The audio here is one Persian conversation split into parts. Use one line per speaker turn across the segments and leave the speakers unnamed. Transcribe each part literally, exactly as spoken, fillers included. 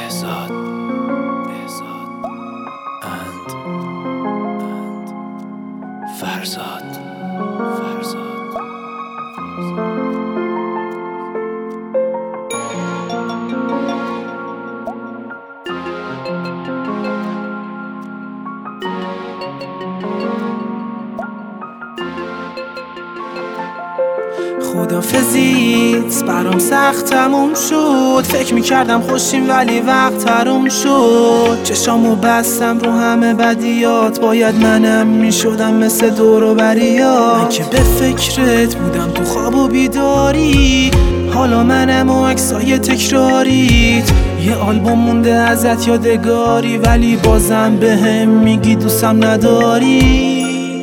بهزاد بهزاد اند اند فرزاد فرزاد
خدافزیت برام سخت تموم شد. فکر میکردم خوشیم ولی وقت تموم شد. چشامو بستم رو همه بدیات، باید منم میشدم مثل دور و بریات. من که به فکرت بودم تو خواب و بیداری، حالا منم و عکسای تکراریت. یه آلبوم مونده ازت یادگاری، ولی بازم بهم میگی دوستم نداری.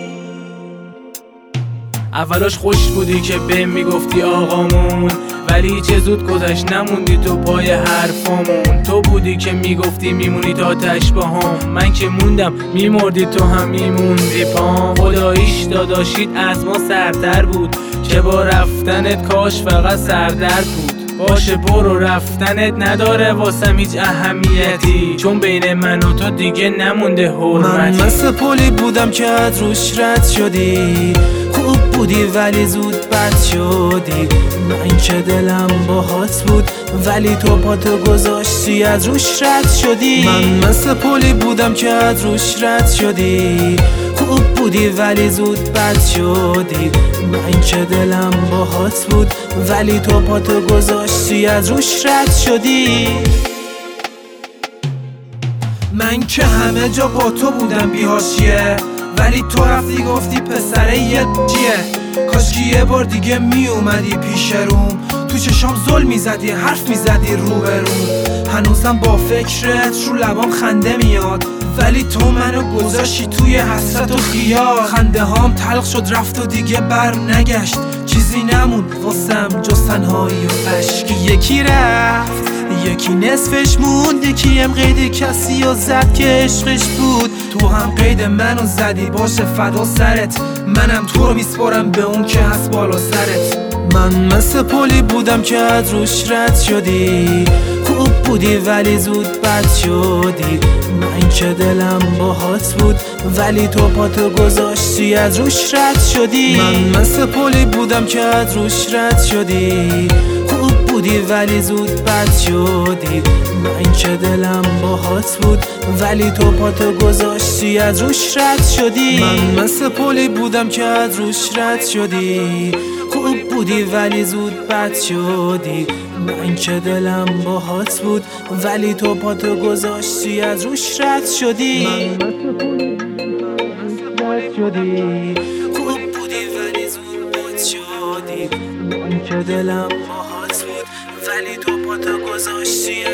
اولاش خوش بودی که بهم میگفتی آقامون، ولی چه زود گذشت نموندی تو پای حرفامون. تو بودی که میگفتی میمونی تا تش با هم، من که موندم میمردی تو هم میموندی پام. خداییش داداشید از ما سرتر بود، که با رفتنت کاش فقط سردرد بود. باشه برو، رفتنت نداره واسم هیچ اهمیتی، چون بین من و تو دیگه نمونده حرمتی.
من مثل پلی بودم که از روش رد شدی، خوب بودی ولی زود بد شدی. من که دلم باهات بود، ولی تو پاتو گذاشتی از روش رد شدی. من مثل پلی بودم که از روش رد شدی، خوب بودی ولی زود بد شدی. من که دلم باهات بود، ولی تو پاتو گذاشتی از روش رد شدی. من که همه جا با تو بودم بی‌حاشیه، ولی تو رفتی گفتی پسره یه چیه. کاشکی یه بار دیگه می اومدی پیش روم، تو چشام زل میزدی حرف میزدی رو به رو. هنوزم با فکرت رو لبام خنده میاد، ولی تو منو گذاشتی توی حسرت و خیال. خنده هام تلخ شد رفت و دیگه بر نگشت، چیزی نموند واسم جز تنهایی و عشق. یکی رفت یکی نصفش موند، یکی هم قید کسی و زد که عشقش بود. تو هم قید منو زدی، باشه فدا سرت، منم تو رو میسپارم به اون که هست بالا سرت. من مثل پلی بودم که از روش رد شدی، خوب بودی ولی زود بد شدی. من که دلم باهات بود، ولی تو پاتو گذاشتی از روش رد شدی. من مثل پلی بودم که از روش رد شدی، خوب بودی ولی زود بد شدی. من که دلم باهات بود، ولی تو پاتو گذاشتی از روش رد شدی. من مثل پلی بودم که از روش رد شدی، خوب بودی ولی زود بد شدی. من که دلم باهات بود، ولی تو پاتو گذاشتی از روش رد شدی. من مثل پلی شدی، خوب بودی ولی زود بد شدی. من که دلم باهات بود، ولی تو پاتو گذاشتی